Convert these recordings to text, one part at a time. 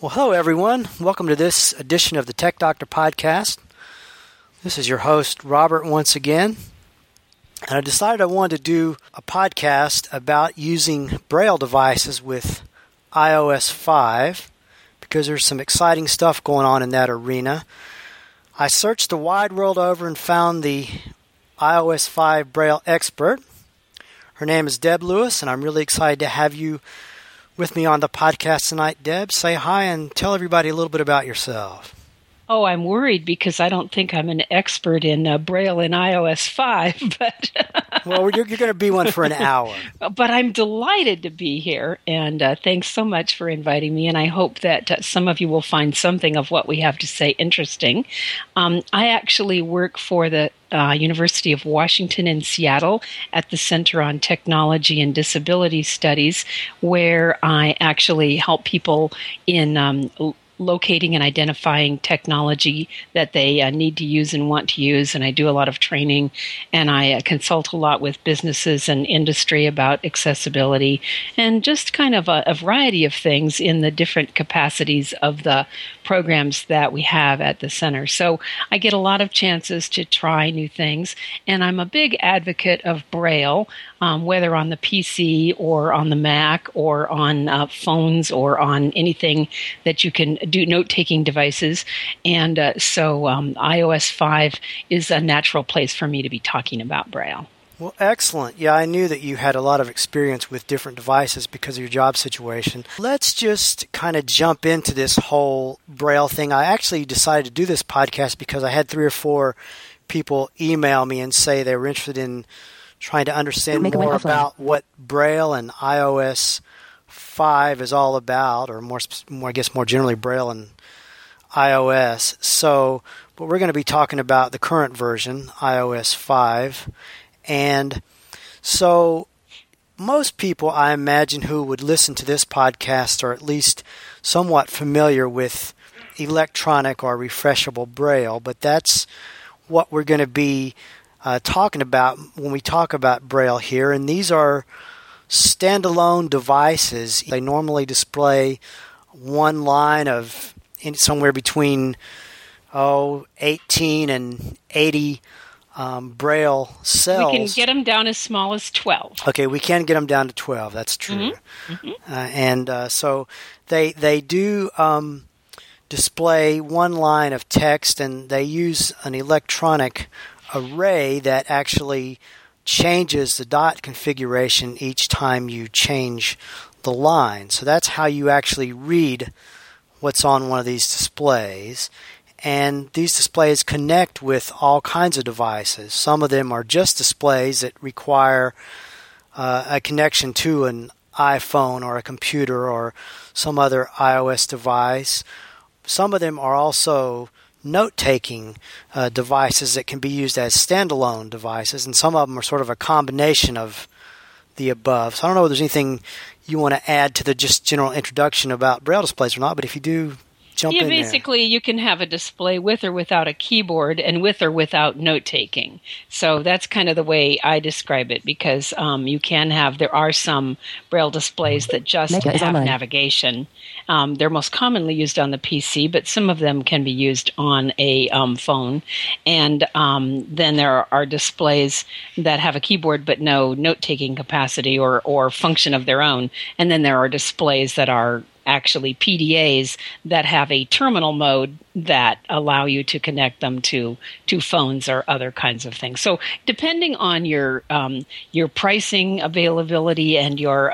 Well, hello, everyone. Welcome to this edition of the Tech Doctor Podcast. This is your host, Robert, once again. And I decided I wanted to do a podcast about using Braille devices with iOS 5 because there's some exciting stuff going on in that arena. I searched the wide world over and found the iOS 5 Braille expert. Her name is Deb Lewis, and I'm really excited to have you with me on the podcast tonight. Deb, say hi and tell everybody a little bit about yourself. Oh, I'm worried because I don't think I'm an expert in Braille in iOS 5, but well, you're going to be one for an hour. But I'm delighted to be here, and thanks so much for inviting me, and I hope that some of you will find something of what we have to say interesting. I actually work for the University of Washington in Seattle at the Center on Technology and Disability Studies, where I actually help people in locating and identifying technology that they need to use and want to use. And I do a lot of training, and I consult a lot with businesses and industry about accessibility and just kind of a variety of things in the different capacities of the programs that we have at the center. So I get a lot of chances to try new things, and I'm a big advocate of Braille, whether on the PC or on the Mac or on phones or on anything that you can do, note-taking devices. And so iOS 5 is a natural place for me to be talking about Braille. Well, excellent. Yeah, I knew that you had a lot of experience with different devices because of your job situation. Let's just kind of jump into this whole Braille thing. I actually decided to do this podcast because I had 3 or 4 people email me and say they were interested in trying to understand more about what Braille and iOS 5 is all about, or more generally Braille and iOS. So, but we're going to be talking about the current version, iOS 5. And so most people, I imagine, who would listen to this podcast are at least somewhat familiar with electronic or refreshable Braille, but that's what we're going to be talking about when we talk about Braille here. And these are standalone devices. They normally display one line of somewhere between 18 and 80 Braille cells. We can get them down as small as 12. Okay, we can get them down to 12. That's true. Mm-hmm. So they do display one line of text, and they use an electronic array that actually changes the dot configuration each time you change the line. So that's how you actually read what's on one of these displays. And these displays connect with all kinds of devices. Some of them are just displays that require a connection to an iPhone or a computer or some other iOS device. Some of them are also note-taking devices that can be used as standalone devices, and some of them are sort of a combination of the above. So I don't know if there's anything you want to add to the just general introduction about Braille displays or not, but if you do, jump in there. Basically, you can have a display with or without a keyboard and with or without note-taking. So that's kind of the way I describe it, because you can have, there are some Braille displays that just have navigation. They're most commonly used on the PC, but some of them can be used on a phone. And then there are displays that have a keyboard but no note-taking capacity or function of their own. And then there are displays that are actually PDAs that have a terminal mode that allow you to connect them to phones or other kinds of things. So depending on your pricing, availability, and your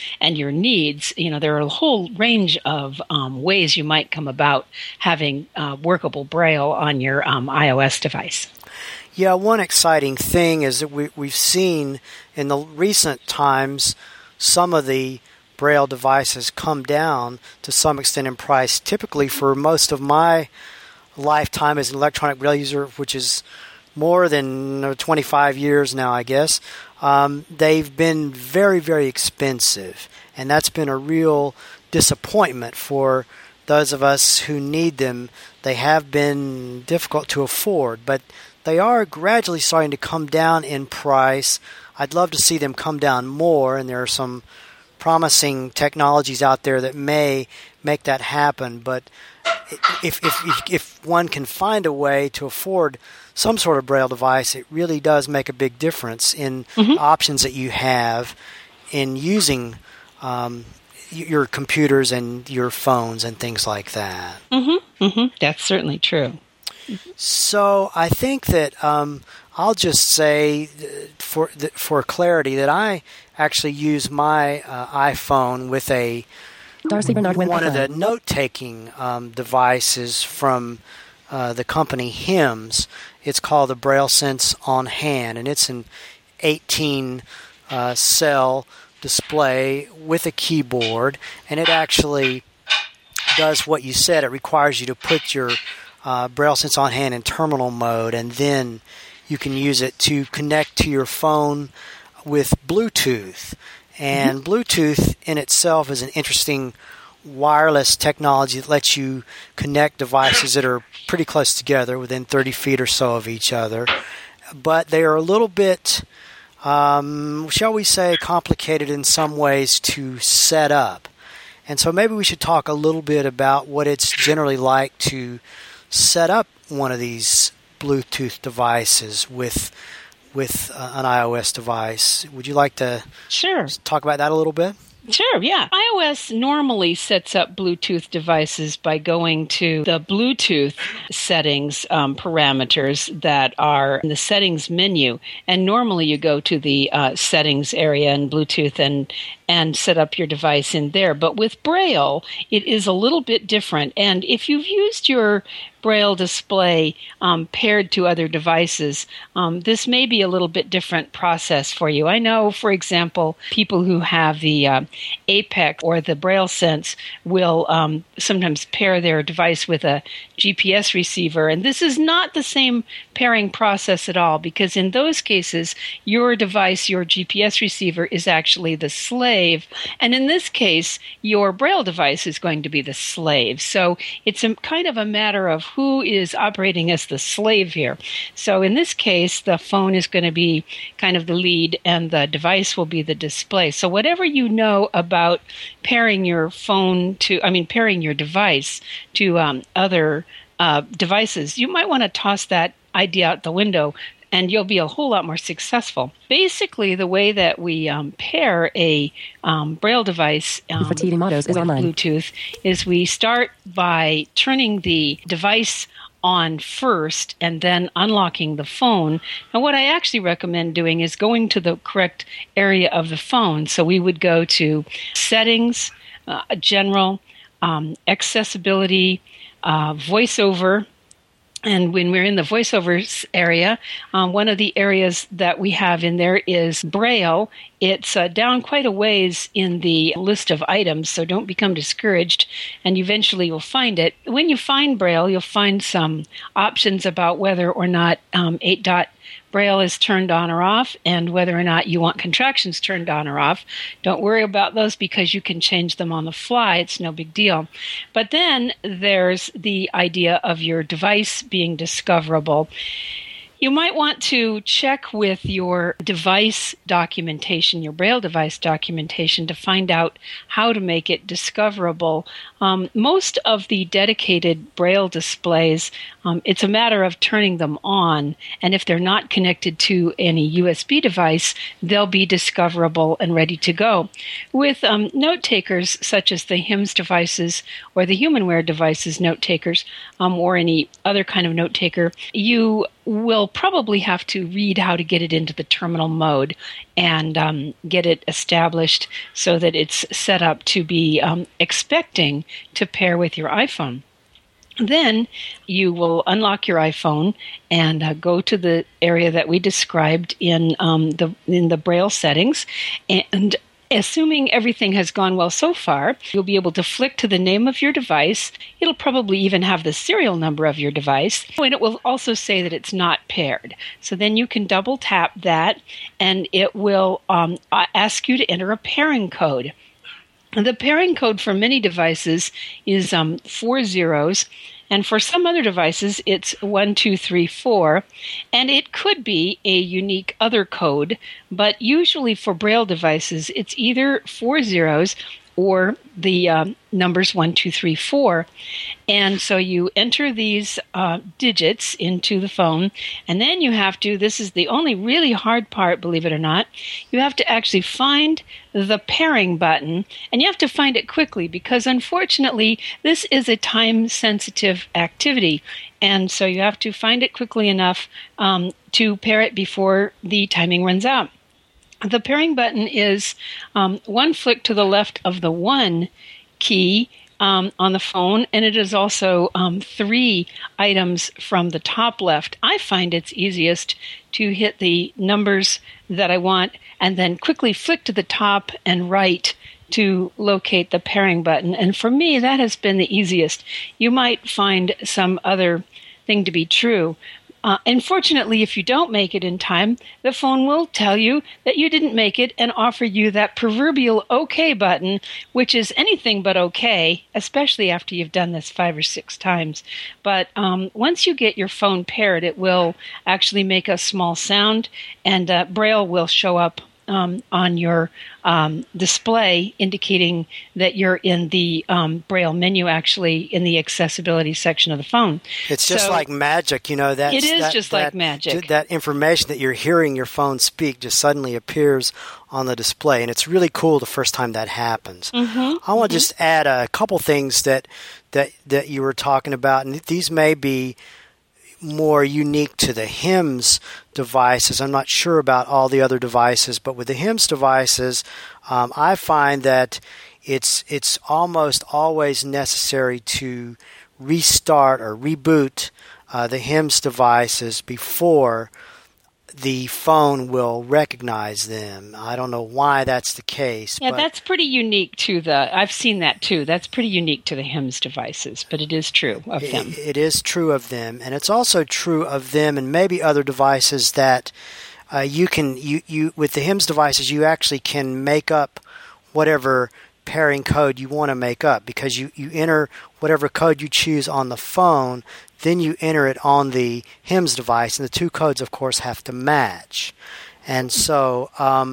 needs, there are a whole range of ways you might come about having workable Braille on your iOS device. Yeah, one exciting thing is that we've seen in the recent times some of the Braille devices come down to some extent in price. Typically, for most of my lifetime as an electronic Braille user, which is more than 25 years now, I guess, they've been very, very expensive. And that's been a real disappointment for those of us who need them. They have been difficult to afford, but they are gradually starting to come down in price. I'd love to see them come down more, and there are some promising technologies out there that may make that happen. But if one can find a way to afford some sort of Braille device, it really does make a big difference in options that you have in using your computers and your phones and things like that. That's certainly true. So I think that I'll just say for clarity that I actually use my iPhone with one of the note-taking devices from the company HIMS. It's called the Braille Sense on Hand, and it's an 18-cell display with a keyboard, and it actually does what you said. It requires you to put your Braille Sense on Hand in terminal mode, and then you can use it to connect to your phone with Bluetooth. And Bluetooth in itself is an interesting wireless technology that lets you connect devices that are pretty close together, within 30 feet or so of each other. But they are a little bit, shall we say, complicated in some ways to set up. And so maybe we should talk a little bit about what it's generally like to set up one of these Bluetooth devices with an iOS device. Would you like to talk about that a little bit? Sure, yeah. iOS normally sets up Bluetooth devices by going to the Bluetooth settings parameters that are in the settings menu. And normally you go to the settings area in Bluetooth and set up your device in there. But with Braille, it is a little bit different. And if you've used your Braille display paired to other devices, this may be a little bit different process for you. I know, for example, people who have the Apex or the Braille Sense will sometimes pair their device with a GPS receiver. And this is not the same pairing process at all, because in those cases, your device, your GPS receiver, is actually the slave. And in this case, your Braille device is going to be the slave. So it's kind of a matter of who is operating as the slave here. So in this case, the phone is going to be kind of the lead and the device will be the display. So whatever you know about pairing your pairing your device to other devices, you might want to toss that idea out the window, and you'll be a whole lot more successful. Basically, the way that we pair a Braille device with Bluetooth is we start by turning the device on first and then unlocking the phone. And what I actually recommend doing is going to the correct area of the phone. So we would go to Settings, General, Accessibility, VoiceOver. And when we're in the VoiceOver area, one of the areas that we have in there is Braille. It's down quite a ways in the list of items, so don't become discouraged, and eventually you'll find it. When you find Braille, you'll find some options about whether or not 8-dot Braille is turned on or off, and whether or not you want contractions turned on or off. Don't worry about those because you can change them on the fly. It's no big deal. But then there's the idea of your device being discoverable. You might want to check with your device documentation, your Braille device documentation, to find out how to make it discoverable. Most of the dedicated Braille displays, it's a matter of turning them on, and if they're not connected to any USB device, they'll be discoverable and ready to go. With note takers, such as the HIMS devices or the HumanWare devices note takers, or any other kind of note taker, you will probably have to read how to get it into the terminal mode and get it established so that it's set up to be expecting to pair with your iPhone. Then you will unlock your iPhone and go to the area that we described in the Braille settings, and assuming everything has gone well so far, you'll be able to flick to the name of your device. It'll probably even have the serial number of your device, and it will also say that it's not paired. So then you can double tap that, and it will ask you to enter a pairing code. The pairing code for many devices is 4 zeros, and for some other devices, it's 1234, and it could be a unique other code, but usually for Braille devices, it's either 4 zeros or the numbers 1234. And so you enter these digits into the phone, and then you have to, this is the only really hard part, believe it or not, you have to actually find the pairing button, and you have to find it quickly because unfortunately this is a time-sensitive activity, and so you have to find it quickly enough to pair it before the timing runs out. The pairing button is one flick to the left of the 1 key on the phone, and it is also 3 items from the top left. I find it's easiest to hit the numbers that I want and then quickly flick to the top and right to locate the pairing button. And for me, that has been the easiest. You might find some other thing to be true. Unfortunately, if you don't make it in time, the phone will tell you that you didn't make it and offer you that proverbial OK button, which is anything but OK, especially after you've done this 5 or 6 times. But once you get your phone paired, it will actually make a small sound, and Braille will show up on your display, indicating that you're in the Braille menu, actually in the accessibility section of the phone. It's just like magic, you know. It is just like magic. That information that you're hearing your phone speak just suddenly appears on the display, and it's really cool the first time that happens. I want to just add a couple things that you were talking about, and these may be more unique to the HIMS devices. I'm not sure about all the other devices, but with the HIMS devices, I find that it's almost always necessary to restart or reboot the HIMS devices before the phone will recognize them. I don't know why that's the case. Yeah, that's pretty unique to I've seen that too. That's pretty unique to the HIMS devices, but it is true of them. It is true of them, and it's also true of them and maybe other devices that you with the HIMS devices, you actually can make up whatever pairing code you want to make up, because you enter whatever code you choose on the phone, then you enter it on the HIMS device, and the 2 codes, of course, have to match. And so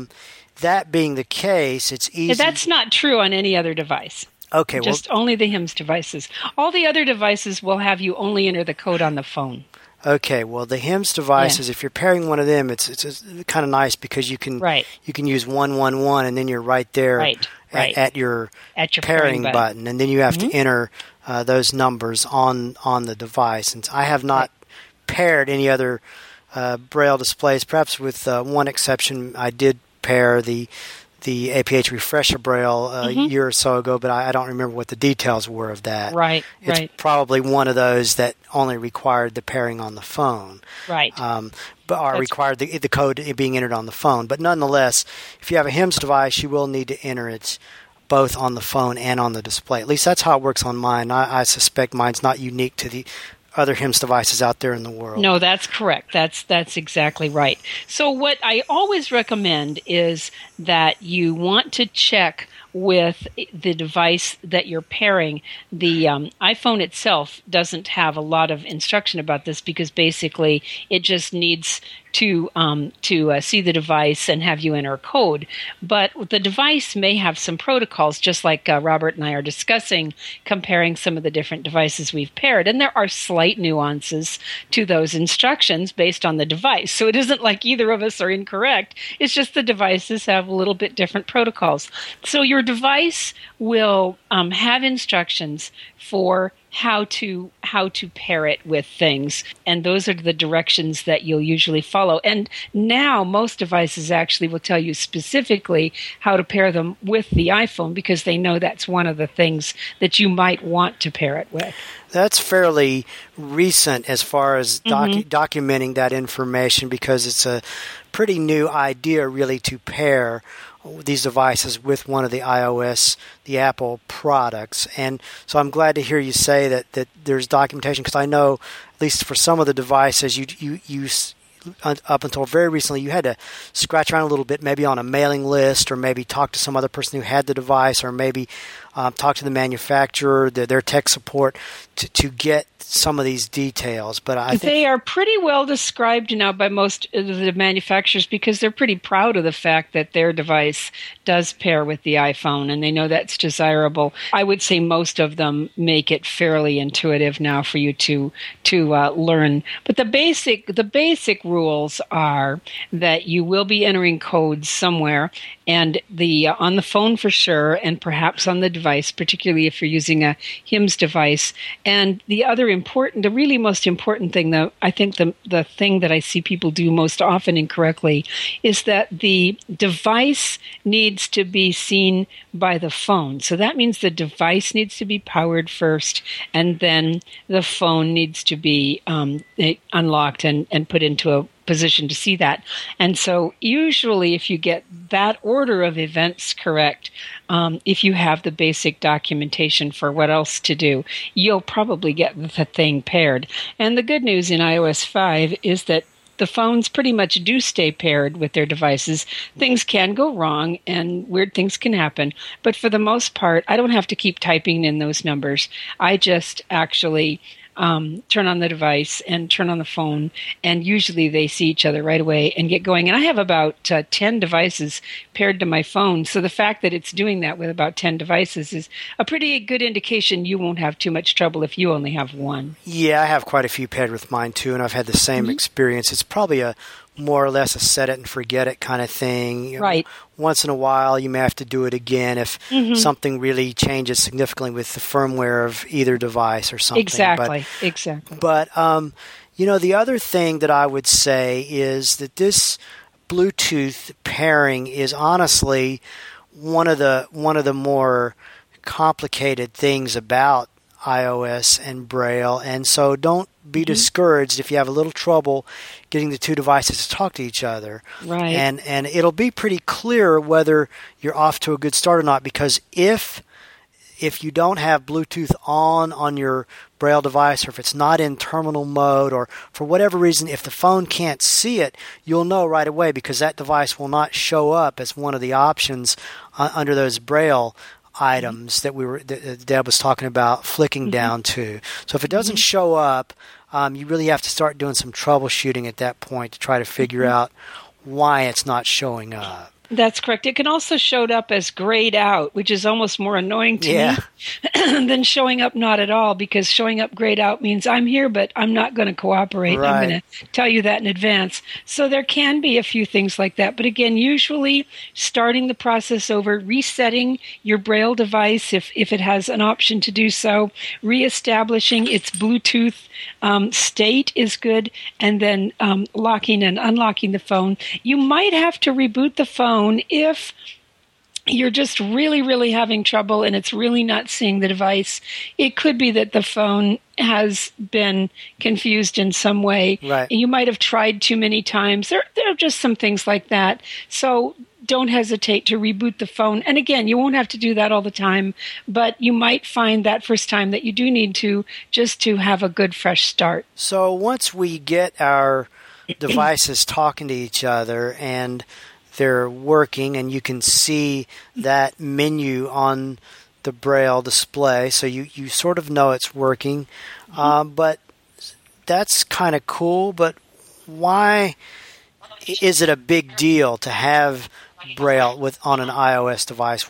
that being the case, it's easy. That's not true on any other device. Okay, just only the HIMS devices. All the other devices will have you only enter the code on the phone. Okay, well, the HIMS devices, if you're pairing one of them, it's kind of nice because you can use 111, and then you're right there at your pairing button, and then you have to enter those numbers on the device. And I have not paired any other Braille displays. Perhaps with one exception, I did pair the APH Refresher Braille a year or so ago, but I don't remember what the details were of that. It's probably one of those that only required the pairing on the phone. But required the code being entered on the phone. But nonetheless, if you have a HIMS device, you will need to enter it both on the phone and on the display. At least that's how it works on mine. I suspect mine's not unique to the other HIMS devices out there in the world. No, that's correct. That's exactly right. So what I always recommend is that you want to check with the device that you're pairing. The iPhone itself doesn't have a lot of instruction about this, because basically it just needs to see the device and have you enter a code. But the device may have some protocols, just like Robert and I are discussing, comparing some of the different devices we've paired. And there are slight nuances to those instructions based on the device. So it isn't like either of us are incorrect. It's just the devices have a little bit different protocols. So your device will have instructions for how to pair it with things, and those are the directions that you'll usually follow. And now most devices actually will tell you specifically how to pair them with the iPhone, because they know that's one of the things that you might want to pair it with. That's fairly recent as far as documenting that information, because it's a pretty new idea really to pair these devices with one of the the Apple products. And so I'm glad to hear you say that there's documentation, because I know, at least for some of the devices, you up until very recently, you had to scratch around a little bit, maybe on a mailing list, or maybe talk to some other person who had the device, or maybe talk to the manufacturer, their tech support, to get some of these details. But I think they are pretty well described now by most of the manufacturers, because they're pretty proud of the fact that their device does pair with the iPhone, and they know that's desirable. I would say most of them make it fairly intuitive now for you to learn. But the basic rules are that you will be entering codes somewhere, and on the phone for sure, and perhaps on the device, particularly if you're using a HIMS device. And the really most important thing, though, I think the thing that I see people do most often incorrectly is that the device needs to be seen by the phone. So that means the device needs to be powered first, and then the phone needs to be unlocked and put into a position to see that. And so usually if you get that order of events correct, if you have the basic documentation for what else to do, you'll probably get the thing paired. And the good news in iOS 5 is that the phones pretty much do stay paired with their devices. Things can go wrong and weird things can happen, but for the most part, I don't have to keep typing in those numbers. I just actually turn on the device and turn on the phone, and usually they see each other right away and get going. And I have about 10 devices paired to my phone, so the fact that it's doing that with about 10 devices is a pretty good indication you won't have too much trouble if you only have one. Yeah, I have quite a few paired with mine too, and I've had the same experience. It's probably a more or less a set it and forget it kind of thing. Right. Once in a while, you may have to do it again if something really changes significantly with the firmware of either device or something. Exactly. But the other thing that I would say is that this Bluetooth pairing is honestly one of the more complicated things about iOS and Braille, and so don't be discouraged if you have a little trouble getting the two devices to talk to each other. Right. And it'll be pretty clear whether you're off to a good start or not, because if you don't have Bluetooth on your Braille device, or if it's not in terminal mode, or for whatever reason, if the phone can't see it, you'll know right away, because that device will not show up as one of the options under those Braille items that Deb was talking about flicking down to. So if it doesn't show up, you really have to start doing some troubleshooting at that point to try to figure out why it's not showing up. That's correct. It can also show up as grayed out, which is almost more annoying to me than showing up not at all, because showing up grayed out means I'm here, but I'm not going to cooperate. Right. I'm going to tell you that in advance. So there can be a few things like that. But again, usually starting the process over, resetting your Braille device if it has an option to do so, reestablishing its Bluetooth state is good, and then locking and unlocking the phone. You might have to reboot the phone if you're just really, really having trouble and it's really not seeing the device. It could be that the phone has been confused in some way. Right. You might have tried too many times. There are just some things like that. So don't hesitate to reboot the phone. And again, you won't have to do that all the time, but you might find that first time that you do need to, just to have a good fresh start. So once we get our devices talking to each other and they're working, and you can see that menu on the Braille display, so you sort of know it's working. But that's kind of cool, but why is it a big deal to have Braille on an iOS device?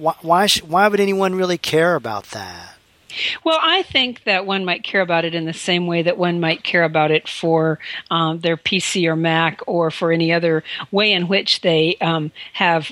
Why would anyone really care about that? Well, I think that one might care about it in the same way that one might care about it for their PC or Mac, or for any other way in which they have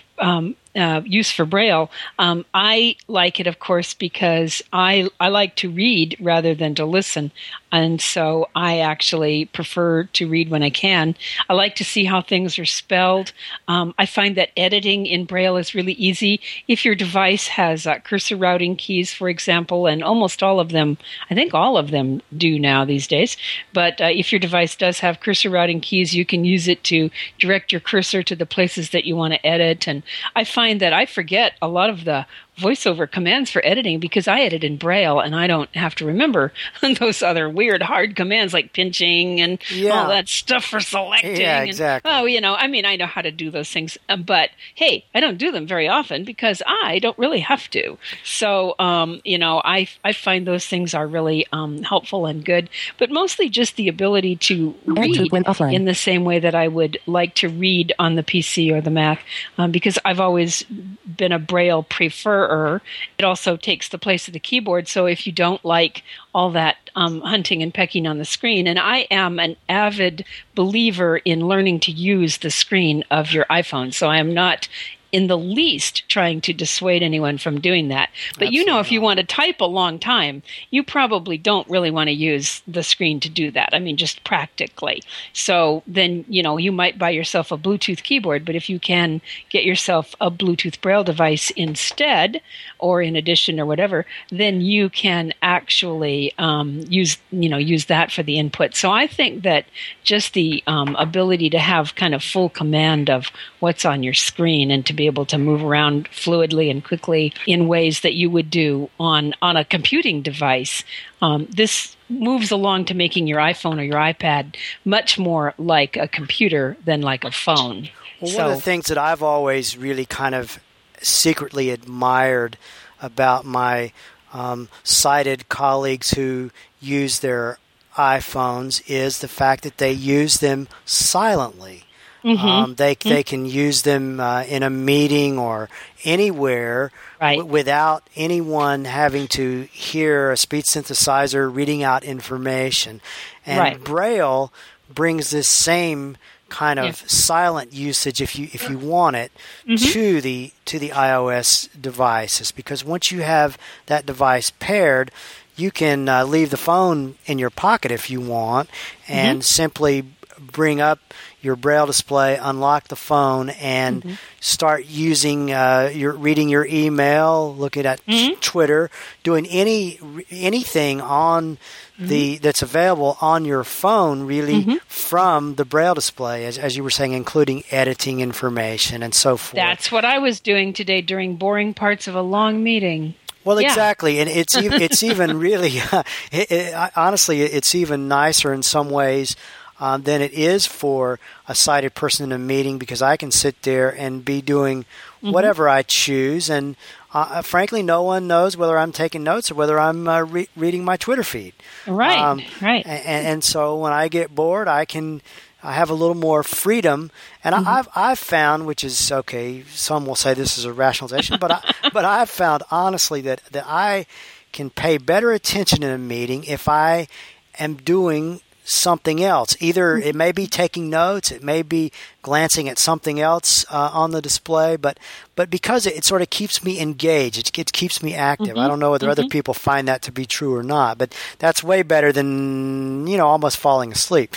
use for Braille. I like it, of course, because I like to read rather than to listen. And so I actually prefer to read when I can. I like to see how things are spelled. I find that editing in Braille is really easy. If your device has cursor routing keys, for example, and almost all of them, I think all of them do now these days, but if your device does have cursor routing keys, you can use it to direct your cursor to the places that you want to edit. And I find that I forget a lot of the voiceover commands for editing because I edit in Braille and I don't have to remember those other weird hard commands like pinching and all that stuff for selecting. Yeah, exactly. And, I know how to do those things, but hey, I don't do them very often because I don't really have to. So, I find those things are really helpful and good, but mostly just the ability to read in the same way that I would like to read on the PC or the Mac, because I've always been a Braille preferer. It also takes the place of the keyboard. So if you don't like all that hunting and pecking on the screen, and I am an avid believer in learning to use the screen of your iPhone. So I am not in the least trying to dissuade anyone from doing that. But Absolutely. If you want to type a long time, you probably don't really want to use the screen to do that. I mean, just practically. So then, you might buy yourself a Bluetooth keyboard, but if you can get yourself a Bluetooth Braille device instead, or in addition or whatever, then you can actually use that for the input. So I think that just the ability to have kind of full command of what's on your screen and to be able to move around fluidly and quickly in ways that you would do on a computing device, this moves along to making your iPhone or your iPad much more like a computer than like a phone. Well, one of the things that I've always really kind of secretly admired about my sighted colleagues who use their iPhones is the fact that they use them silently. Mm-hmm. They can use them in a meeting or anywhere without anyone having to hear a speech synthesizer reading out information. And Braille brings this same kind of silent usage, if you want it, to the iOS devices, because once you have that device paired, you can leave the phone in your pocket if you want, and simply bring up your Braille display, unlock the phone, and start using reading your email, looking at Twitter, doing anything on that's available on your phone, really, from the Braille display, as you were saying, including editing information and so forth. That's what I was doing today during boring parts of a long meeting. Well, exactly, and it's even really, honestly, it's even nicer in some ways than it is for a sighted person in a meeting, because I can sit there and be doing whatever I choose, and frankly, no one knows whether I'm taking notes or whether I'm reading my Twitter feed. Right. And so when I get bored, I have a little more freedom, and I've found, which is okay, some will say this is a rationalization, but I've found honestly that I can pay better attention in a meeting if I am doing something else. Either it may be taking notes, it may be glancing at something else on the display, but because it sort of keeps me engaged, it keeps me active. I don't know whether other people find that to be true or not, but that's way better than almost falling asleep.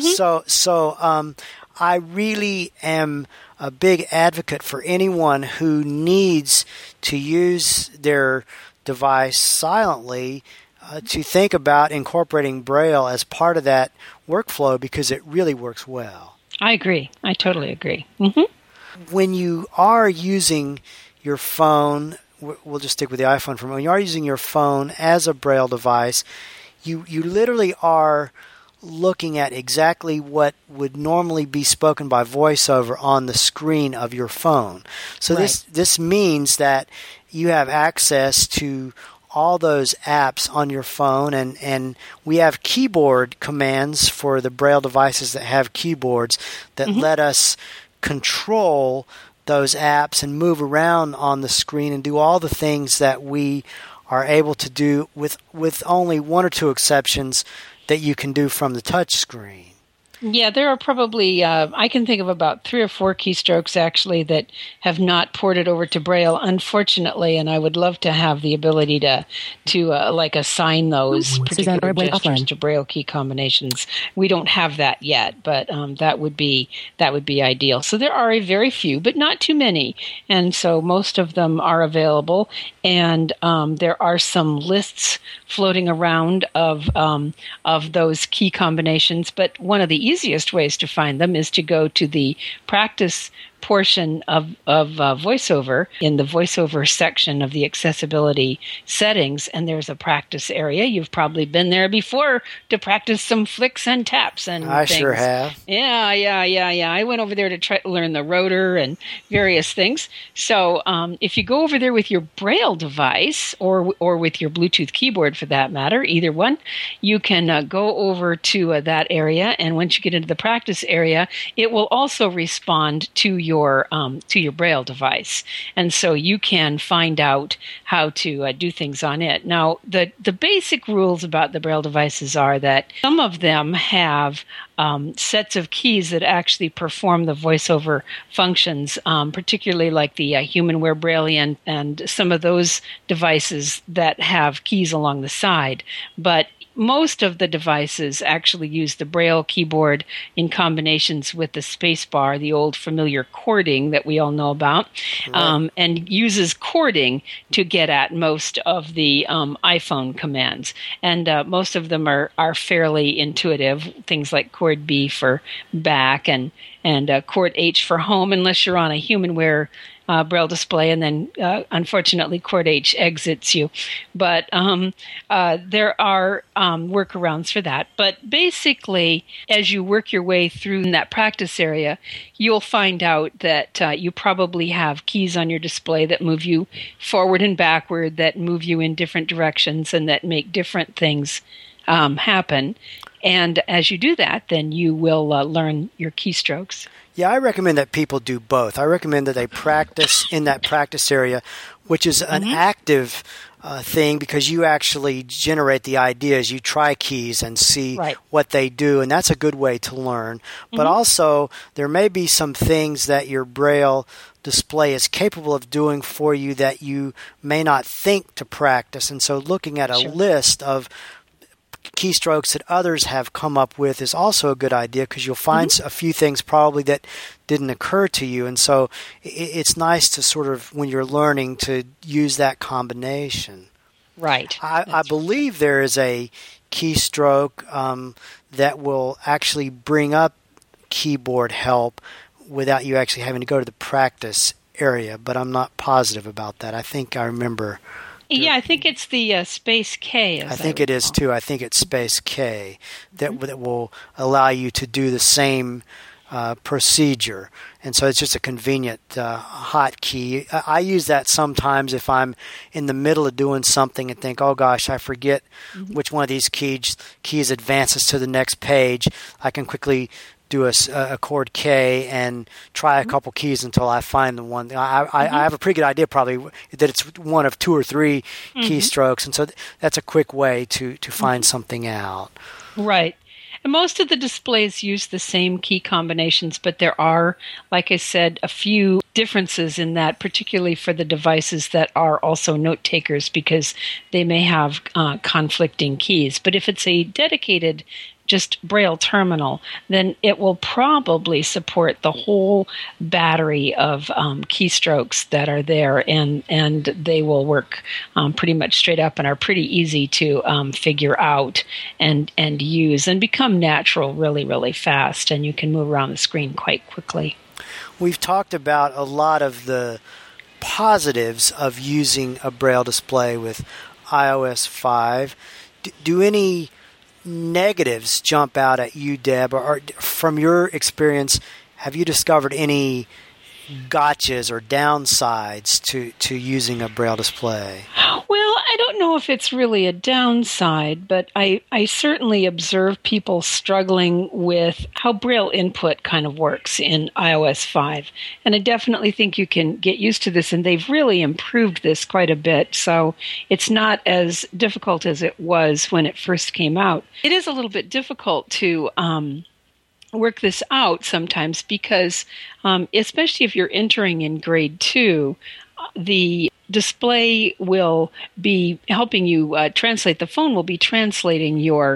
So I really am a big advocate for anyone who needs to use their device silently to think about incorporating Braille as part of that workflow, because it really works well. I agree. I totally agree. When you are using your phone, we'll just stick with the iPhone for a moment. When you are using your phone as a Braille device, you literally are looking at exactly what would normally be spoken by voiceover on the screen of your phone. So this means that you have access to all those apps on your phone, and we have keyboard commands for the Braille devices that have keyboards that let us control those apps and move around on the screen and do all the things that we are able to do with only one or two exceptions that you can do from the touch screen. Yeah, there are probably, I can think of about 3 or 4 keystrokes actually that have not ported over to Braille, unfortunately, and I would love to have the ability to assign those particular gestures to Braille key combinations. We don't have that yet, but that would be ideal. So there are a very few, but not too many, and so most of them are available, and there are some lists floating around of those key combinations, but one of the easiest ways to find them is to go to the Practice portion of VoiceOver in the VoiceOver section of the accessibility settings, and there's a practice area. You've probably been there before to practice some flicks and taps and I things. sure have. Yeah. I went over there to try to learn the rotor and various things. So if you go over there with your Braille device or with your Bluetooth keyboard for that matter, either one, you can go over to that area, and once you get into the practice area, it will also respond to your Braille device, and so you can find out how to do things on it. Now, the basic rules about the Braille devices are that some of them have sets of keys that actually perform the VoiceOver functions, particularly like the HumanWare Braille and some of those devices that have keys along the side. But most of the devices actually use the Braille keyboard in combinations with the space bar, the old familiar chording that we all know about, right. And uses chording to get at most of the iPhone commands. And most of them are fairly intuitive, things like chord B for back and chord H for home, unless you're on a HumanWare Braille display, and then unfortunately chord H exits you. But there are workarounds for that. But basically, as you work your way through that practice area, you'll find out that you probably have keys on your display that move you forward and backward, that move you in different directions, and that make different things happen. And as you do that, then you will learn your keystrokes. Yeah, I recommend that people do both. I recommend that they practice in that practice area, which is an active thing because you actually generate the ideas. You try keys and see what they do, and that's a good way to learn. But also, there may be some things that your Braille display is capable of doing for you that you may not think to practice. And so looking at a list of keystrokes that others have come up with is also a good idea because you'll find a few things probably that didn't occur to you. And so it's nice to sort of, when you're learning, to use that combination. Right. I believe there is a keystroke that will actually bring up keyboard help without you actually having to go to the practice area, but I'm not positive about that. I think I remember. Yeah, I think it's the Space K. I think it is too. I think it's Space K that will allow you to do the same procedure. And so it's just a convenient hotkey. I use that sometimes if I'm in the middle of doing something and think, oh gosh, I forget which one of these keys advances to the next page. I can quickly do a chord K and try a couple keys until I find the one. I have a pretty good idea probably that it's one of two or three keystrokes, and so that's a quick way to find something out. Right. And most of the displays use the same key combinations, but there are, like I said, a few differences in that, particularly for the devices that are also note takers, because they may have conflicting keys. But if it's a dedicated just Braille terminal, then it will probably support the whole battery of keystrokes that are there, and they will work pretty much straight up and are pretty easy to figure out and use and become natural really, really fast, and you can move around the screen quite quickly. We've talked about a lot of the positives of using a Braille display with iOS 5. Do any negatives jump out at you, Deb, or from your experience, have you discovered any gotchas or downsides to using a Braille display? Well, I don't know if it's really a downside, but I certainly observe people struggling with how Braille input kind of works in iOS 5. And I definitely think you can get used to this, and they've really improved this quite a bit. So it's not as difficult as it was when it first came out. It is a little bit difficult to work this out sometimes because, especially if you're entering in grade 2, the display will be helping you translate. The phone will be translating your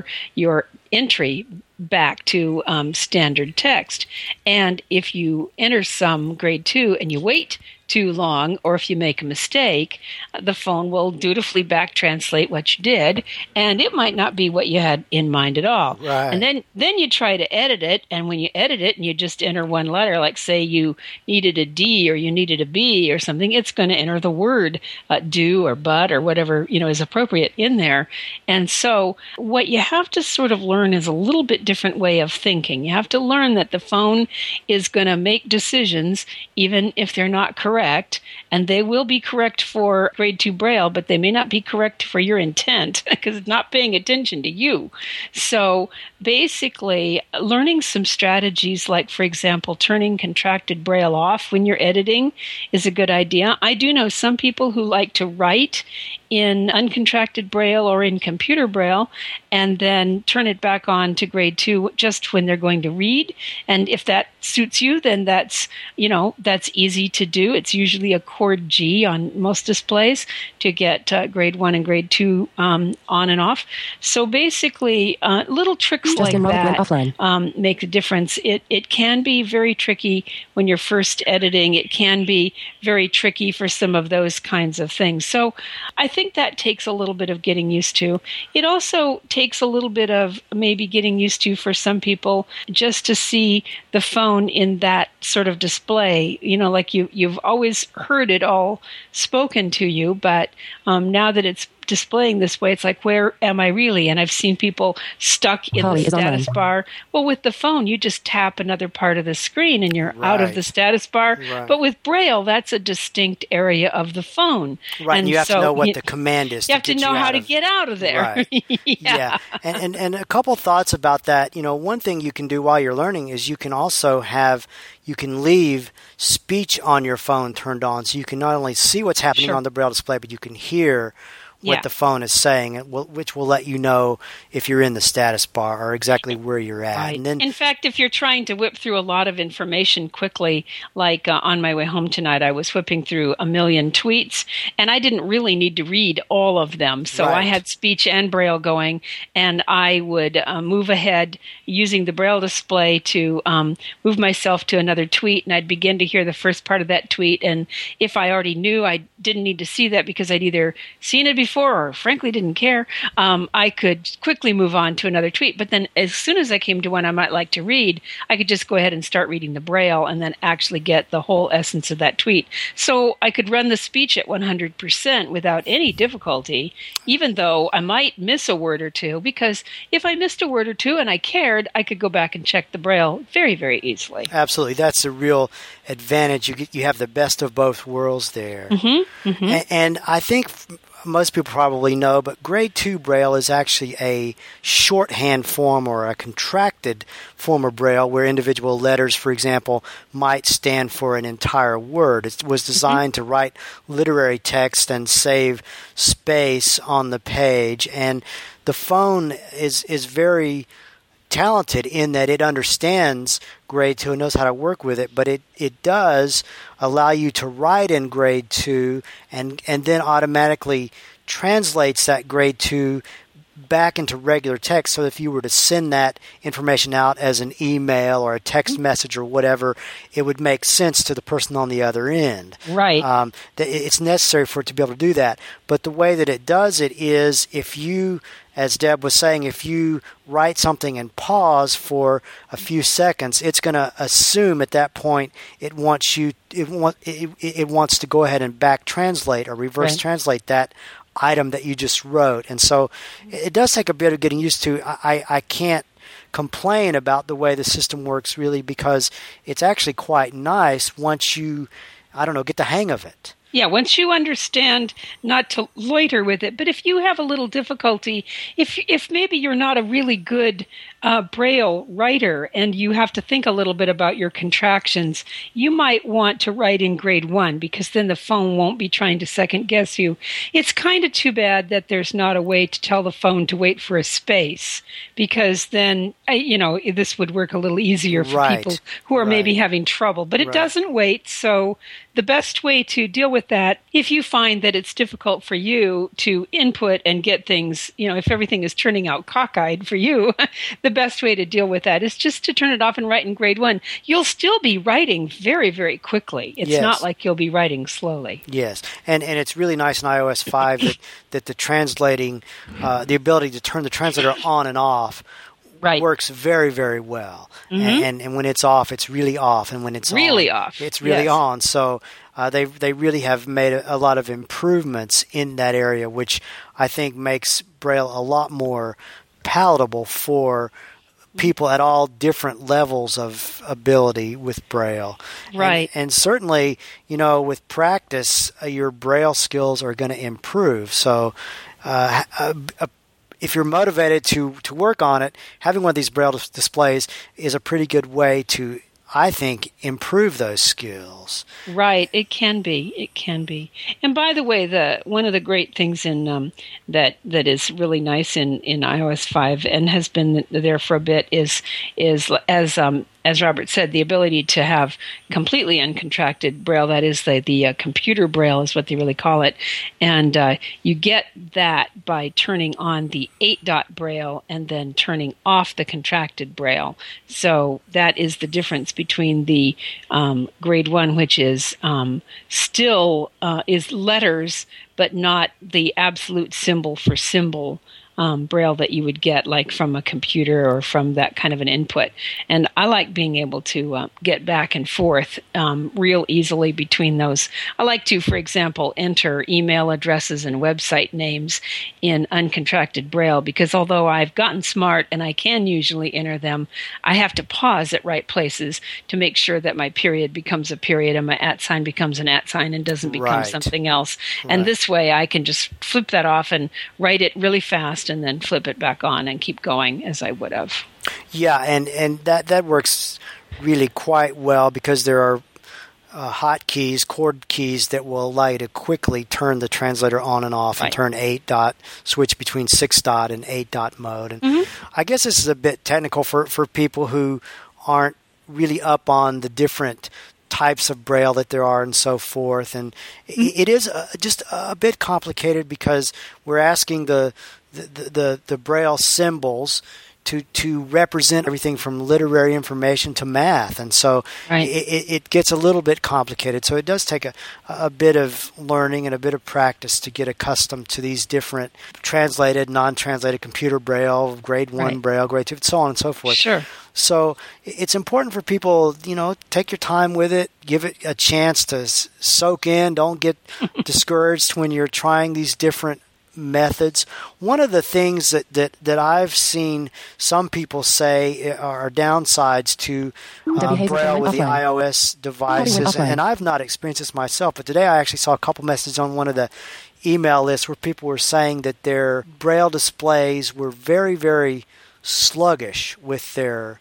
entry back to standard text. And if you enter some grade 2 and you wait too long, or if you make a mistake, the phone will dutifully back translate what you did, and it might not be what you had in mind at all. Right. And then you try to edit it, and when you edit it and you just enter one letter, like say you needed a D or you needed a B or something, it's going to enter the word do or but or whatever is appropriate in there. And so what you have to sort of learn is a little bit different way of thinking. You have to learn that the phone is going to make decisions even if they're not correct, and they will be correct for grade 2 Braille, but they may not be correct for your intent because it's not paying attention to you. So basically, learning some strategies like, for example, turning contracted Braille off when you're editing is a good idea. I do know some people who like to write in uncontracted Braille or in computer Braille and then turn it back on to grade 2 just when they're going to read. And if that suits you, then that's easy to do. It's usually a chord G on most displays to get grade 1 and grade 2 on and off. So basically, little tricks like that make a difference. It can be very tricky when you're first editing. It can be very tricky for some of those kinds of things. So I think that takes a little bit of getting used to. It also takes a little bit of maybe getting used to for some people just to see the phone in that sort of display. Like you've always heard it all spoken to you, but now that it's displaying this way, it's like, where am I really? And I've seen people stuck in the status bar. Well, with the phone, you just tap another part of the screen and you're out of the status bar. Right. But with Braille, that's a distinct area of the phone. Right, and you have to know what the command is. You have to know how to get out of there. Right. Yeah. And a couple thoughts about that. One thing you can do while you're learning is you can also you can leave speech on your phone turned on, so you can not only see what's happening on the Braille display, but you can hear what the phone is saying, which will let you know if you're in the status bar or exactly where you're at. Right. And then, in fact, if you're trying to whip through a lot of information quickly, like on my way home tonight, I was whipping through a million tweets, and I didn't really need to read all of them. So I had speech and Braille going, and I would move ahead using the Braille display to move myself to another tweet, and I'd begin to hear the first part of that tweet. And if I already knew I didn't need to see that because I'd either seen it before or frankly didn't care, I could quickly move on to another tweet. But then as soon as I came to one I might like to read, I could just go ahead and start reading the Braille and then actually get the whole essence of that tweet. So I could run the speech at 100% without any difficulty, even though I might miss a word or two, because if I missed a word or two and I cared, I could go back and check the Braille very, very easily. Absolutely. That's a real advantage. You have the best of both worlds there. Mm-hmm. Mm-hmm. And I think most people probably know, but grade 2 Braille is actually a shorthand form or a contracted form of Braille where individual letters, for example, might stand for an entire word. It was designed to write literary text and save space on the page. And the phone is very talented in that it understands grade 2 and knows how to work with it, but it does allow you to write in grade 2 and then automatically translates that grade 2 back into regular text. So if you were to send that information out as an email or a text message or whatever, it would make sense to the person on the other end. Right. It's necessary for it to be able to do that. But the way that it does it is if you, as Deb was saying, if you write something and pause for a few seconds, it's going to assume at that point it wants to go ahead and back translate or reverse translate that item that you just wrote. And so it does take a bit of getting used to. I can't complain about the way the system works really, because it's actually quite nice once you, get the hang of it. Yeah, once you understand not to loiter with it. But if you have a little difficulty, if maybe you're not a really good Braille writer and you have to think a little bit about your contractions, you might want to write in grade 1 because then the phone won't be trying to second guess you. It's kind of too bad that there's not a way to tell the phone to wait for a space, because then, this would work a little easier for people who are maybe having trouble. But it doesn't wait, so the best way to deal with that, if you find that it's difficult for you to input and get things, if everything is turning out cockeyed for you, the best way to deal with that is just to turn it off and write in grade 1. You'll still be writing very, very quickly. It's not like you'll be writing slowly. Yes, and it's really nice in iOS 5 that the translating, the ability to turn the translator on and off works very, very well. Mm-hmm. And when it's off, it's really off, and when it's really on, off, it's really on. So they really have made a lot of improvements in that area, which I think makes Braille a lot more palatable for people at all different levels of ability with Braille. Right. And certainly, with practice, your Braille skills are going to improve. So if you're motivated to work on it, having one of these Braille displays is a pretty good way to, I think, improve those skills. Right, it can be. It can be. And by the way, one of the great things in that is really nice in iOS 5 and has been there for a bit is as Robert said, the ability to have completely uncontracted Braille, that is the computer Braille is what they really call it. And you get that by turning on the 8-dot Braille and then turning off the contracted Braille. So that is the difference between the grade 1, which is still is letters, but not the absolute symbol for symbol Braille that you would get like from a computer or from that kind of an input. And I like being able to get back and forth real easily between those. I like to, for example, enter email addresses and website names in uncontracted Braille because although I've gotten smart and I can usually enter them, I have to pause at right places to make sure that my period becomes a period and my @ sign becomes an @ sign and doesn't become something else. Right. And this way I can just flip that off and write it really fast and then flip it back on and keep going as I would have. Yeah, and that works really quite well because there are hotkeys, chord keys that will allow you to quickly turn the translator on and off and turn 8-dot, switch between 6-dot and 8-dot mode. And I guess this is a bit technical for people who aren't really up on the different types of Braille that there are and so forth. And it is just a bit complicated because we're asking the Braille symbols to represent everything from literary information to math. And so it gets a little bit complicated. So it does take a bit of learning and a bit of practice to get accustomed to these different translated, non-translated computer Braille, grade 1 Braille, grade 2, so on and so forth. Sure. So it's important for people, take your time with it, give it a chance to soak in. Don't get discouraged when you're trying these different methods. One of the things that I've seen some people say are downsides to Braille with the iOS devices, and I've not experienced this myself, but today I actually saw a couple messages on one of the email lists where people were saying that their Braille displays were very, very sluggish with their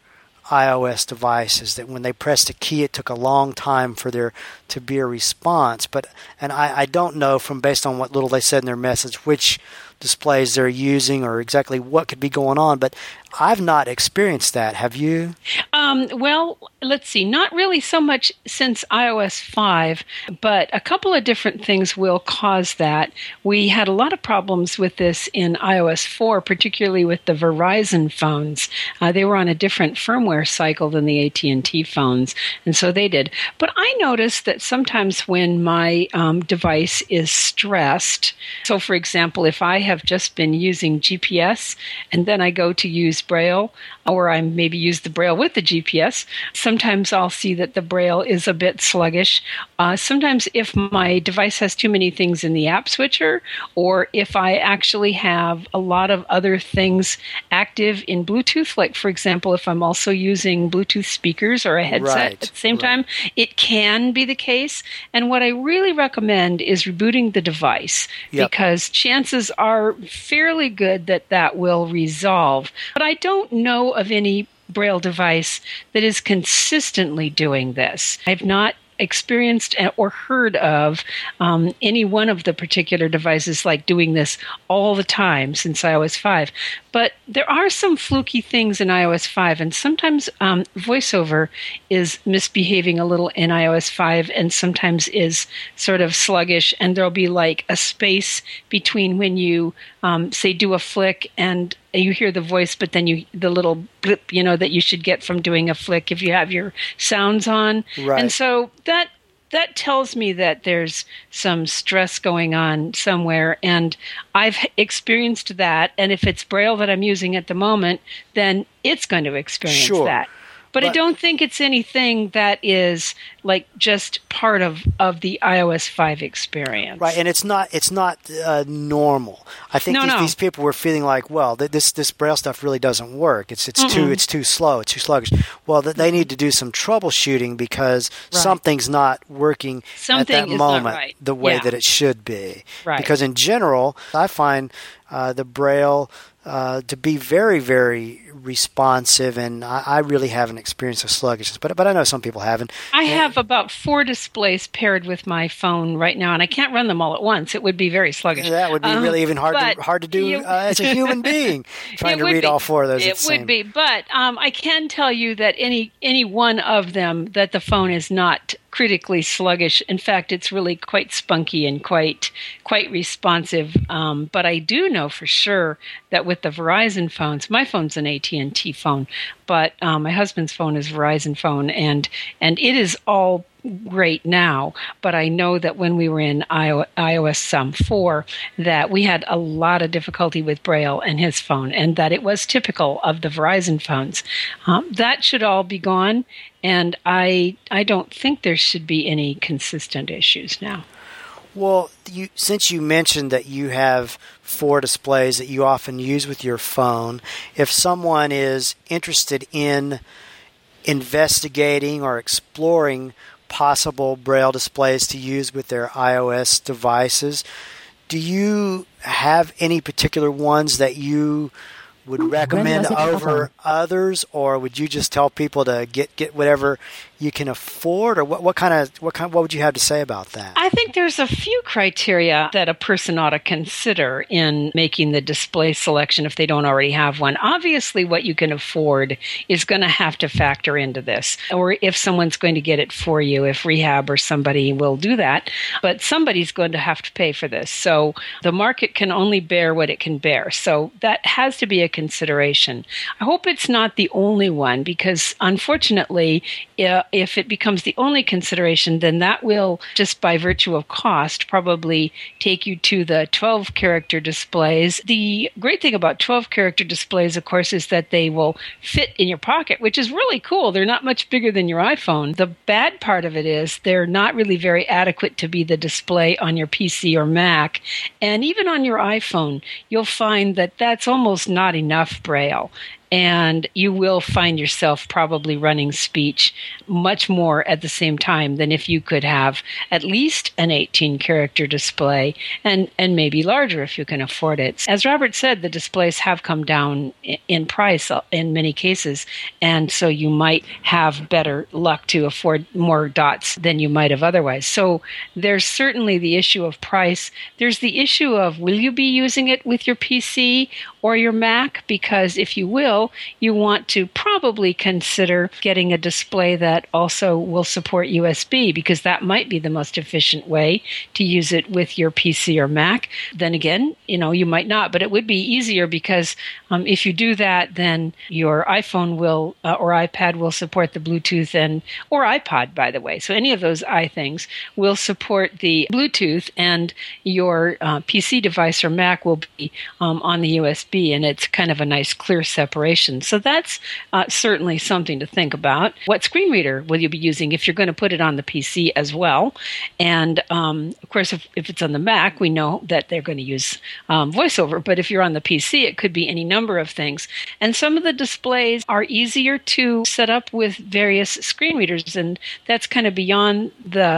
iOS devices, that when they pressed a key it took a long time for there to be a response. And I don't know from based on what little they said in their message which displays they're using or exactly what could be going on, but I've not experienced that. Have you? Well, let's see. Not really so much since iOS 5, but a couple of different things will cause that. We had a lot of problems with this in iOS 4, particularly with the Verizon phones. They were on a different firmware cycle than the AT&T phones, and so they did. But I noticed that sometimes when my device is stressed, so for example, if I have just been using GPS and then I go to use Braille, or I maybe use the Braille with the GPS, sometimes I'll see that the Braille is a bit sluggish. Sometimes if my device has too many things in the app switcher, or if I actually have a lot of other things active in Bluetooth, like for example, if I'm also using Bluetooth speakers or a headset at the same time, it can be the case. And what I really recommend is rebooting the device, because chances are fairly good that that will resolve. But I don't know of any Braille device that is consistently doing this. I've not experienced or heard of any one of the particular devices like doing this all the time since iOS 5. But there are some fluky things in iOS 5, and sometimes VoiceOver is misbehaving a little in iOS 5 and sometimes is sort of sluggish, and there'll be like a space between when you, say, do a flick and you hear the voice, but then the little blip, that you should get from doing a flick if you have your sounds on. Right. And so that tells me that there's some stress going on somewhere, and I've experienced that. And if it's Braille that I'm using at the moment, then it's going to experience that. But I don't think it's anything that is like just part of the iOS 5 experience. Right, and it's not normal. I think these people were feeling like, well, this Braille stuff really doesn't work. It's too slow. It's too sluggish. Well, they need to do some troubleshooting because something's not working at that moment the way that it should be. Right. Because in general, I find the Braille to be very, very responsive, and I really haven't experienced a sluggishness, but I know some people haven't. I have about 4 displays paired with my phone right now, and I can't run them all at once. It would be very sluggish. That would be really even hard to do as a human being, trying to read all 4 of those. It would be, but I can tell you that any one of them, that the phone is not critically sluggish. In fact, it's really quite spunky and quite responsive. But I do know for sure that with the Verizon phones, my phone's an AT&T phone, but my husband's phone is Verizon phone, and it is all great now. But I know that when we were in iOS 4, that we had a lot of difficulty with Braille and his phone, and that it was typical of the Verizon phones. That should all be gone, and I don't think there should be any consistent issues now. Well, since you mentioned that you have 4 displays that you often use with your phone, if someone is interested in investigating or exploring possible Braille displays to use with their iOS devices, do you have any particular ones that you would recommend over others, or would you just tell people to get whatever you can afford, or what would you have to say about that? I think there's a few criteria that a person ought to consider in making the display selection if they don't already have one. Obviously, what you can afford is going to have to factor into this, or if someone's going to get it for you, if Rehab or somebody will do that, but somebody's going to have to pay for this. So the market can only bear what it can bear. So that has to be a consideration. I hope it's not the only one, because unfortunately, if it becomes the only consideration, then that will, just by virtue of cost, probably take you to the 12-character displays. The great thing about 12-character displays, of course, is that they will fit in your pocket, which is really cool. They're not much bigger than your iPhone. The bad part of it is they're not really very adequate to be the display on your PC or Mac. And even on your iPhone, you'll find that that's almost not enough Braille. And you will find yourself probably running speech much more at the same time than if you could have at least an 18-character display, and maybe larger if you can afford it. As Robert said, the displays have come down in price in many cases, and so you might have better luck to afford more dots than you might have otherwise. So there's certainly the issue of price. There's the issue of, will you be using it with your PC or your Mac? Because if you will, you want to probably consider getting a display that also will support USB, because that might be the most efficient way to use it with your PC or Mac. Then again, you might not, but it would be easier, because if you do that, then your iPhone will or iPad will support the Bluetooth, or iPod, by the way. So any of those things will support the Bluetooth, and your PC device or Mac will be on the USB, and it's kind of a nice clear separation. So that's certainly something to think about. What screen reader will you be using if you're going to put it on the PC as well? And of course, if it's on the Mac, we know that they're going to use VoiceOver. But if you're on the PC, it could be any number of things. And some of the displays are easier to set up with various screen readers, and that's kind of beyond the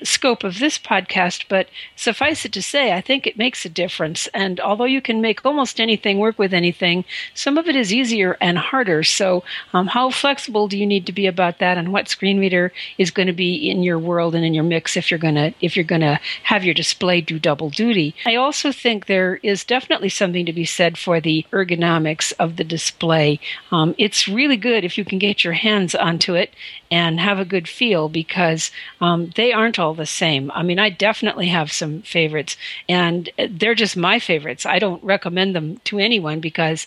scope of this podcast, but suffice it to say, I think it makes a difference. And although you can make almost anything work with anything, some of it is easier and harder. So how flexible do you need to be about that, and what screen reader is going to be in your world and in your mix if you're going to have your display do double duty? I also think there is definitely something to be said for the ergonomics of the display. It's really good if you can get your hands onto it and have a good feel, because they aren't all the same. I mean, I definitely have some favorites, and they're just my favorites. I don't recommend them to anyone because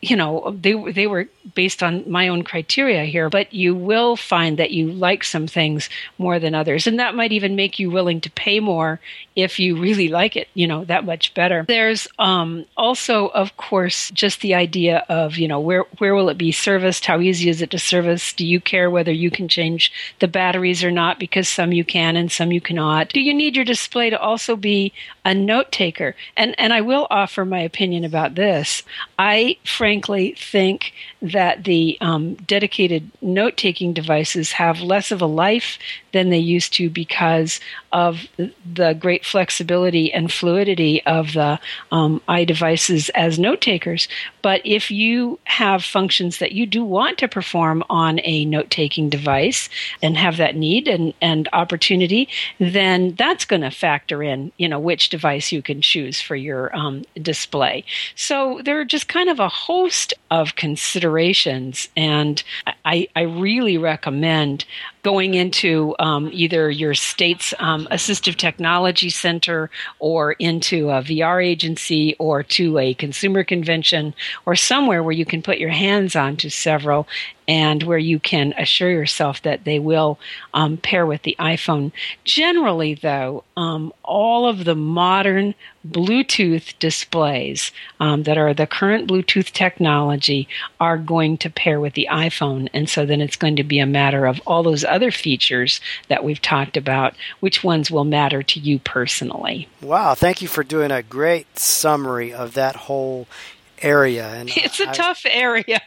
they were based on my own criteria here, but you will find that you like some things more than others. And that might even make you willing to pay more if you really like it, that much better. There's also, of course, just the idea of, where will it be serviced? How easy is it to service? Do you care whether you can change the batteries or not? Because some you can and some you cannot. Do you need your display to also be a note taker? And I will offer my opinion about this. I frankly think that the dedicated note-taking devices have less of a life than they used to because of the great flexibility and fluidity of the iDevices as note-takers. But if you have functions that you do want to perform on a note-taking device and have that need and opportunity, then that's going to factor in, which device you can choose for your display. So there are just kind of a host of considerations, and I really recommend going into either your state's assistive technology center or into a VR agency or to a consumer convention or somewhere where you can put your hands onto several and where you can assure yourself that they will pair with the iPhone. Generally, though, all of the modern Bluetooth displays that are the current Bluetooth technology are going to pair with the iPhone. And so then it's going to be a matter of all those other features that we've talked about, which ones will matter to you personally. Wow, thank you for doing a great summary of that whole area. And it's a tough area.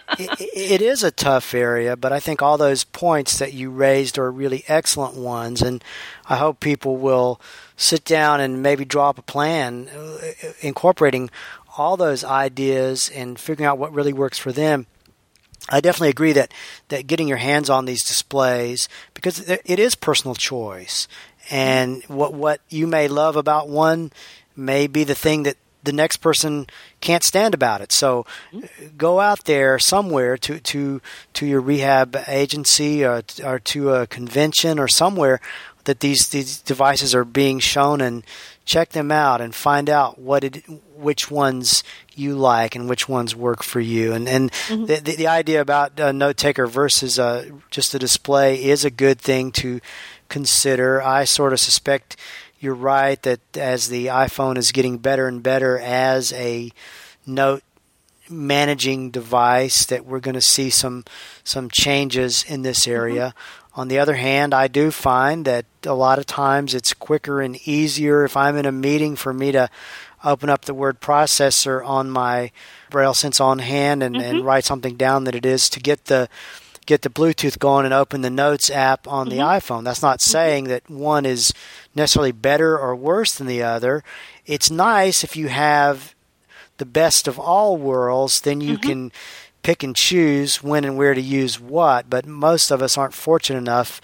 It is a tough area, but I think all those points that you raised are really excellent ones, and I hope people will sit down and maybe draw up a plan incorporating all those ideas and figuring out what really works for them. I definitely agree that getting your hands on these displays, because it is personal choice, and what you may love about one may be the thing that the next person can't stand about it. So go out there somewhere to your rehab agency or to a convention or somewhere that these devices are being shown, and check them out and find out which ones you like and which ones work for you. And the idea about a note taker versus just a display is a good thing to consider. I sort of suspect you're right that as the iPhone is getting better and better as a note managing device, that we're going to see some changes in this area. On the other hand, I do find that a lot of times it's quicker and easier if I'm in a meeting for me to open up the word processor on my Braille Sense on hand and write something down than it is to get the Bluetooth going and open the Notes app on the iPhone. That's not saying that one is necessarily better or worse than the other. It's nice if you have the best of all worlds, then you can pick and choose when and where to use what, but most of us aren't fortunate enough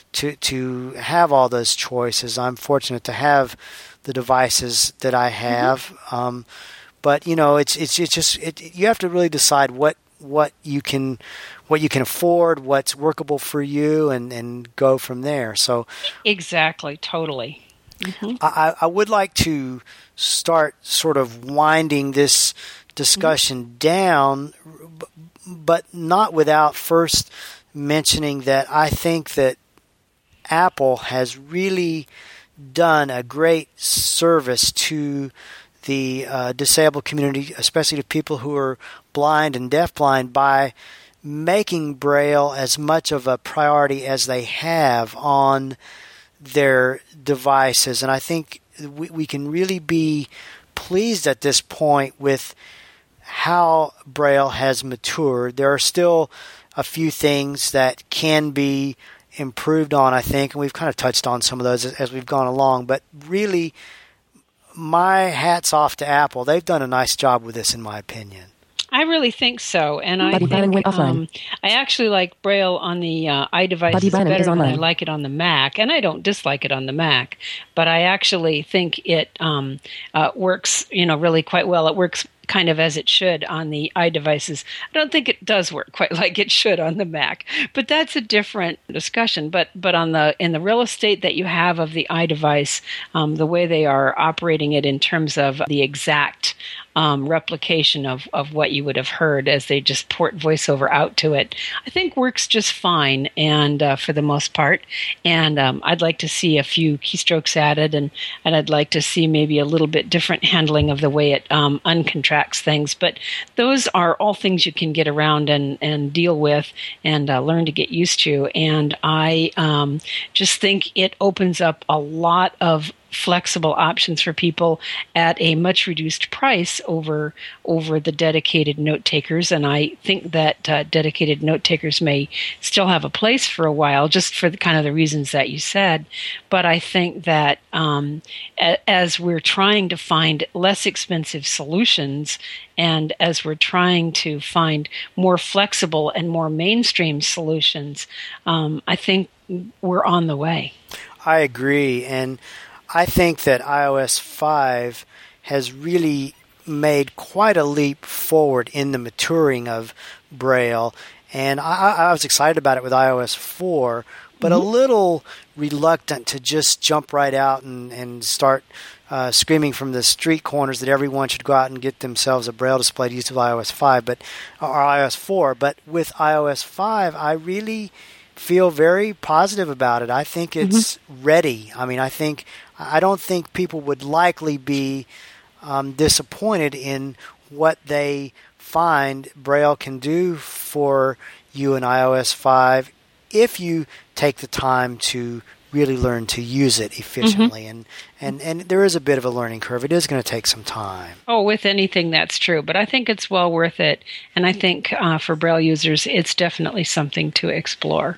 to have all those choices. I'm fortunate to have the devices that I have, but it's just you have to really decide what you can afford, what's workable for you, and go from there. So exactly, totally. I would like to start sort of winding this discussion down, but not without first mentioning that I think that Apple has really done a great service to the disabled community, especially to people who are blind and deafblind, by making Braille as much of a priority as they have on their devices. And I think we can really be pleased at this point with how Braille has matured. There are still a few things that can be improved on, I think, and we've kind of touched on some of those as we've gone along, but really, my hat's off to Apple. They've done a nice job with this, in my opinion. I really think so, and I think I actually like Braille on the iDevices better than I like it on the Mac, and I don't dislike it on the Mac, but I actually think it works, really quite well. It works kind of as it should on the iDevices. I don't think it does work quite like it should on the Mac, but that's a different discussion. But in the real estate that you have of the iDevice, the way they are operating it in terms of the exact replication of what you would have heard as they just port VoiceOver out to it, I think works just fine, and for the most part. And I'd like to see a few keystrokes added, and I'd like to see maybe a little bit different handling of the way it uncontracts things. But those are all things you can get around and deal with and learn to get used to. And I just think it opens up a lot of flexible options for people at a much reduced price over the dedicated note takers. And I think that dedicated note takers may still have a place for a while, just for the kind of the reasons that you said. But I think that as we're trying to find less expensive solutions, and as we're trying to find more flexible and more mainstream solutions, I think we're on the way. I agree. And I think that iOS 5 has really made quite a leap forward in the maturing of Braille. And I was excited about it with iOS 4, but a little reluctant to just jump right out and start screaming from the street corners that everyone should go out and get themselves a Braille display to use with iOS 5, or iOS 4. But with iOS 5, I really feel very positive about it. I think it's ready. I mean, I don't think people would likely be disappointed in what they find Braille can do for you in iOS 5 if you take the time to really learn to use it efficiently. And there is a bit of a learning curve. It is going to take some time. Oh, with anything, that's true. But I think it's well worth it. And I think for Braille users, it's definitely something to explore.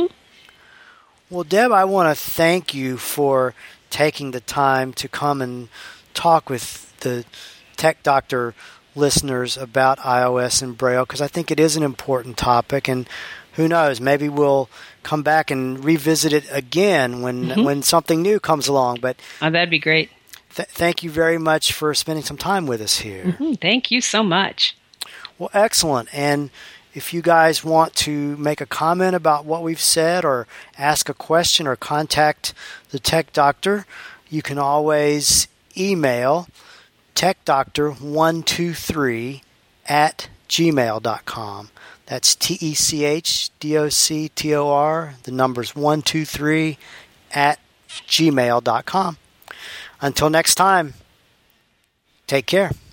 Well, Deb, I want to thank you for taking the time to come and talk with the Tech Doctor listeners about iOS and Braille, because I think it is an important topic, and who knows, maybe we'll come back and revisit it again when something new comes along. But that'd be great. Thank you very much for spending some time with us here. Thank you so much. Well, excellent. And if you guys want to make a comment about what we've said, or ask a question, or contact the Tech Doctor, you can always email techdoctor123@gmail.com. That's TECHDOCTOR, the numbers 123@gmail.com. Until next time, take care.